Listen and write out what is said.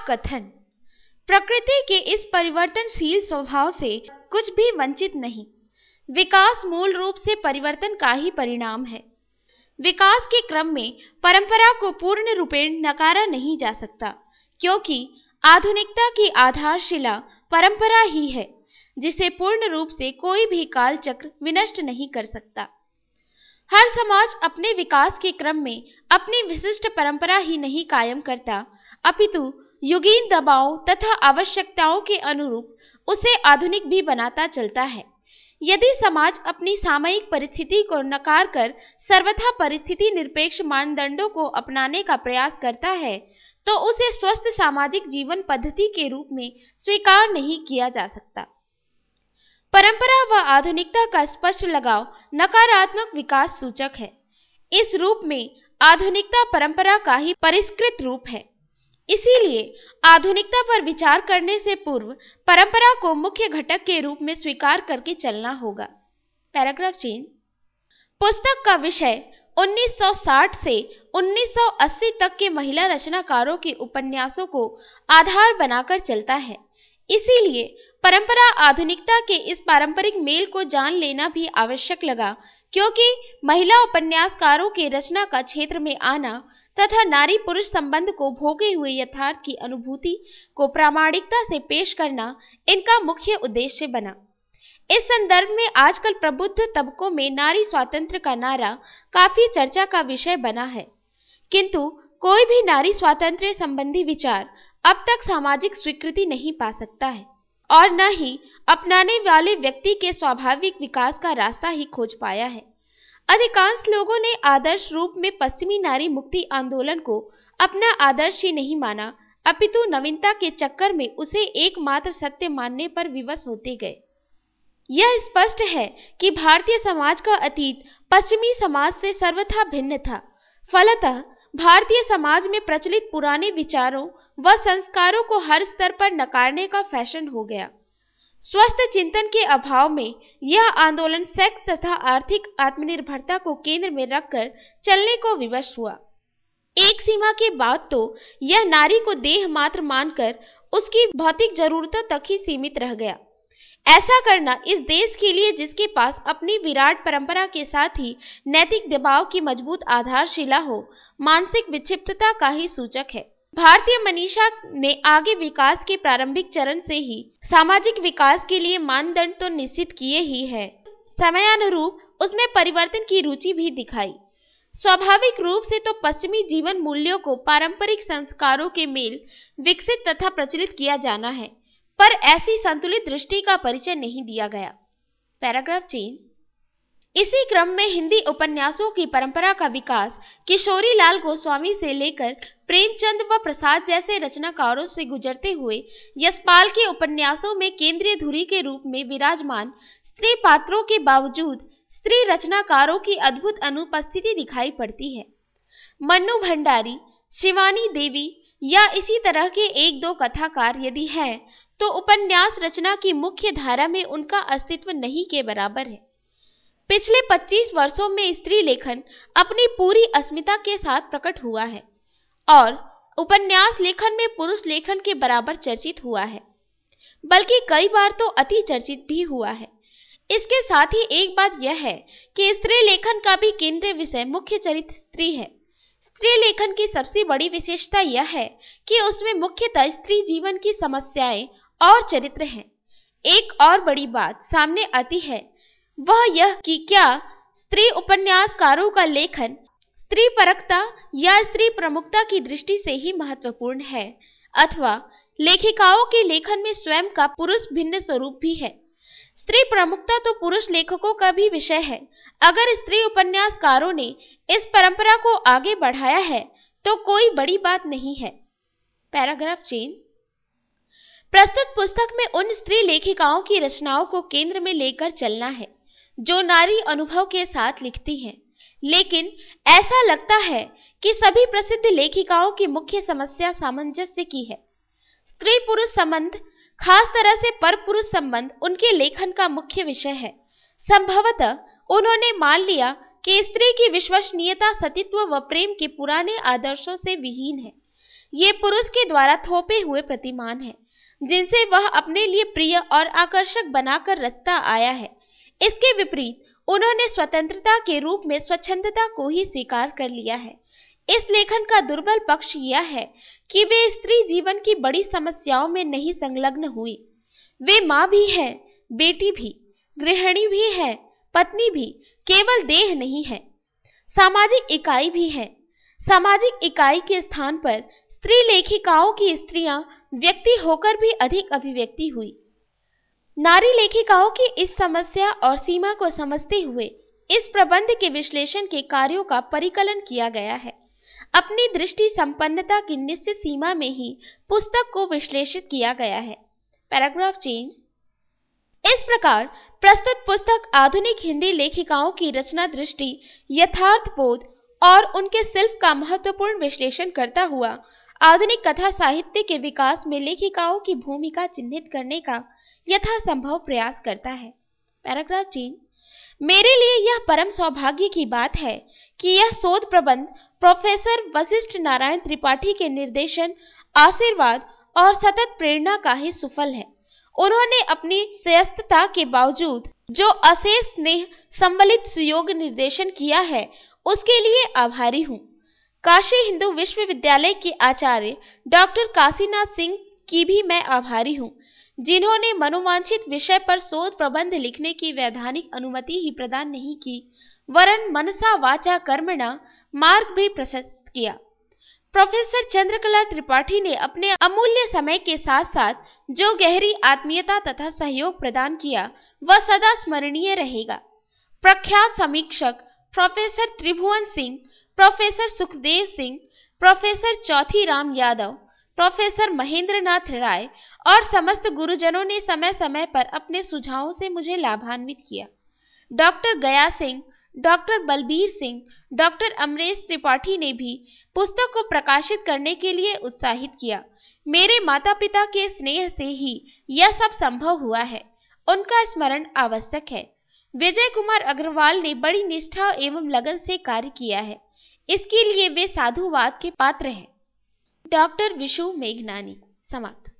कथन प्रकृति के इस परिवर्तनशील स्वभाव से कुछ भी वंचित नहीं। विकास मूल रूप से परिवर्तन का ही परिणाम है। विकास के क्रम में परंपरा को पूर्ण रूपेण नकारा नहीं जा सकता, क्योंकि आधुनिकता की आधारशिला परंपरा ही है, जिसे पूर्ण रूप से कोई भी काल चक्र विनष्ट नहीं कर सकता। हर समाज अपने विकास के क्रम में अपनी विशिष्ट परंपरा ही नहीं कायम करता, अपितु युगीन दबावों तथा आवश्यकताओं के अनुरूप उसे आधुनिक भी बनाता चलता है। यदि समाज अपनी सामयिक परिस्थिति को नकार कर सर्वथा परिस्थिति निरपेक्ष मानदंडों को अपनाने का प्रयास करता है, तो उसे स्वस्थ सामाजिक जीवन पद्धति के रूप में स्वीकार नहीं किया जा सकता। परंपरा व आधुनिकता का स्पष्ट लगाव नकारात्मक विकास सूचक है। इस रूप में आधुनिकता परंपरा का ही परिष्कृत रूप है। इसीलिए आधुनिकता पर विचार करने से पूर्व परंपरा को मुख्य घटक के रूप में स्वीकार करके चलना होगा। Paragraph change. पुस्तक का विषय 1960 से 1980 तक के महिला रचनाकारों के उपन्यासों को आधार बनाकर चलता है। इसीलिए परंपरा आधुनिकता के इस पारंपरिक मेल को जान लेना भी आवश्यक लगा, क्योंकि महिला उपन्यासकारों के रचना का क्षेत्र में आना तथा नारी पुरुष संबंध को भोगे हुए यथार्थ की अनुभूति को प्रामाणिकता से पेश करना इनका मुख्य उद्देश्य बना। इस संदर्भ में आजकल प्रबुद्ध तबकों में नारी स्वातंत्र्य का नारा काफी चर्चा का विषय बना है, किंतु कोई भी नारी स्वातंत्र्य संबंधी विचार अब तक सामाजिक स्वीकृति नहीं पा सकता है और न ही अपनाने वाले व्यक्ति के स्वाभाविक विकास का रास्ता ही खोज पाया है। अधिकांश लोगों ने आदर्श रूप में पश्चिमी नारी मुक्ति आंदोलन को अपना आदर्श ही नहीं माना, अपितु नवीनता के चक्कर में उसे एकमात्र सत्य मानने पर विवश होते गए। यह स्पष्ट है कि भारतीय समाज का अतीत पश्चिमी समाज से सर्वथा भिन्न था। फलतः भारतीय समाज में प्रचलित पुराने विचारों व संस्कारों को हर स्तर पर नकारने का फैशन हो गया। स्वस्थ चिंतन के अभाव में यह आंदोलन सेक्स तथा आर्थिक आत्मनिर्भरता को केंद्र में रखकर चलने को विवश हुआ। एक सीमा के बाद तो यह नारी को देह मात्र मानकर उसकी भौतिक जरूरतों तक ही सीमित रह गया। ऐसा करना इस देश के लिए, जिसके पास अपनी विराट परंपरा के साथ ही नैतिक दबाव की मजबूत आधारशिला हो, मानसिक विक्षिप्तता का ही सूचक है। भारतीय मनीषा ने आगे विकास के प्रारंभिक चरण से ही सामाजिक विकास के लिए मानदंड तो निश्चित किए ही है, समयानुरूप उसमें परिवर्तन की रुचि भी दिखाई। स्वाभाविक रूप से तो पश्चिमी जीवन मूल्यों को पारंपरिक संस्कारों के मेल विकसित तथा प्रचलित किया जाना है, पर ऐसी संतुलित दृष्टि का परिचय नहीं दिया गया। Paragraph change. इसी क्रम में हिंदी उपन्यासों की परंपरा का विकास किशोरी लाल गोस्वामी से लेकर प्रेमचंद व प्रसाद जैसे रचनाकारों से गुजरते हुए यशपाल के उपन्यासों में केंद्रीय धुरी के रूप में विराजमान स्त्री पात्रों के बावजूद स्त्री रचनाकारों की अद्भुत अनुपस्थिति दिखाई पड़ती है। मन्नू भंडारी, शिवानी देवी या इसी तरह के एक दो कथाकार यदि हैं, तो उपन्यास रचना की मुख्य धारा में उनका अस्तित्व नहीं के बराबर है। पिछले 25 वर्षों में स्त्री लेखन अपनी पूरी अस्मिता के साथ प्रकट हुआ है और उपन्यास लेखन में पुरुष लेखन के बराबर चर्चित हुआ है, बल्कि कई बार तो अति चर्चित भी हुआ है। इसके साथ ही एक बात यह है कि स्त्री लेखन का भी केंद्रीय विषय मुख्य चरित्र स्त्री है। स्त्री लेखन की सबसे बड़ी विशेषता यह है कि उसमें मुख्यतः स्त्री जीवन की समस्याएं और चरित्र हैं। एक और बड़ी बात सामने आती है, वह यह कि क्या स्त्री उपन्यासकारों का लेखन स्त्री परकता या स्त्री प्रमुखता की दृष्टि से ही महत्वपूर्ण है, अथवा लेखिकाओं के लेखन में स्वयं का पुरुष भिन्न स्वरूप भी है। स्त्री प्रमुखता तो पुरुष लेखकों का भी विषय है। अगर स्त्री उपन्यासकारों ने इस परंपरा को आगे बढ़ाया है तो कोई बड़ी बात नहीं है। Paragraph change. प्रस्तुत पुस्तक में उन स्त्री लेखिकाओं की रचनाओं को केंद्र में लेकर चलना है जो नारी अनुभव के साथ लिखती हैं, लेकिन ऐसा लगता है कि सभी प्रसिद्ध लेखिकाओं की मुख्य समस्या सामंजस्य की है। स्त्री पुरुष संबंध, खास तरह से पर पुरुष संबंध उनके लेखन का मुख्य विषय है। संभवतः उन्होंने मान लिया कि स्त्री की विश्वसनीयता सतीत्व व प्रेम के पुराने आदर्शों से विहीन है, ये पुरुष के द्वारा थोपे हुए प्रतिमान हैं, जिनसे वह अपने लिए प्रिय और आकर्षक बनाकर रचता आया है। इसके विपरीत उन्होंने स्वतंत्रता के रूप में स्वच्छंदता को ही स्वीकार कर लिया है। इस लेखन का दुर्बल पक्ष यह है कि वे स्त्री जीवन की बड़ी समस्याओं में नहीं संलग्न हुई। वे माँ भी है, बेटी भी, गृहिणी भी है, पत्नी भी, केवल देह नहीं है, सामाजिक इकाई भी है। सामाजिक इकाई के स्थान पर स्त्री लेखिकाओं की स्त्रियां व्यक्ति होकर भी अधिक अभिव्यक्ति हुई। नारी लेखिकाओं की इस समस्या और सीमा को समझते हुए इस प्रबंध के विश्लेषण के कार्यों का परिकलन किया गया है। अपनी दृष्टि संपन्नता की निश्चित सीमा में ही पुस्तक को विश्लेषित किया गया है। Paragraph change. इस प्रकार प्रस्तुत पुस्तक आधुनिक हिंदी लेखिकाओं की रचना दृष्टि, यथार्थबोध और उनके शिल्प का महत्वपूर्ण विश्लेषण करता हुआ आधुनिक कथा साहित्य के विकास में लेखिकाओं की भूमिका चिन्हित करने का यथासंभव प्रयास करता है। Paragraph change. मेरे लिए यह परम सौभाग्य की बात है कि यह शोध प्रबंध प्रोफेसर वशिष्ठ नारायण त्रिपाठी के निर्देशन, आशीर्वाद और सतत प्रेरणा का ही सुफल है। उन्होंने अपनी व्यस्तता के बावजूद जो अशेष स्नेह सम्मिलित सुयोग्य निर्देशन किया है, उसके लिए आभारी हूँ। काशी हिंदू विश्वविद्यालय के आचार्य डॉक्टर काशीनाथ सिंह की भी मैं आभारी हूँ, जिन्होंने मनोवांछित विषय पर शोध प्रबंध लिखने की वैधानिक अनुमति ही प्रदान नहीं की, वरन मनसा वाचा कर्मणा मार्ग भी प्रशस्त किया। प्रोफेसर चंद्रकला त्रिपाठी ने अपने अमूल्य समय के साथ साथ जो गहरी आत्मीयता तथा सहयोग प्रदान किया, वह सदा स्मरणीय रहेगा। प्रख्यात समीक्षक professor Tribhuvan Singh, professor Sukhdev Singh, professor Chauthiram Yadav, professor Mahendra Nath Rai और समस्त गुरुजनों ने समय समय पर अपने सुझावों से मुझे लाभान्वित किया। Doctor Gaya Singh, doctor Balbir Singh, doctor Amresh Tripathi ने भी पुस्तक को प्रकाशित करने के लिए उत्साहित किया। मेरे माता पिता के स्नेह से ही यह सब संभव हुआ है, उनका स्मरण आवश्यक है। विजय कुमार अग्रवाल ने बड़ी निष्ठा एवं लगन से कार्य किया है, इसके लिए वे साधुवाद के पात्र हैं। डॉक्टर विशु मेघनानी। समाप्त।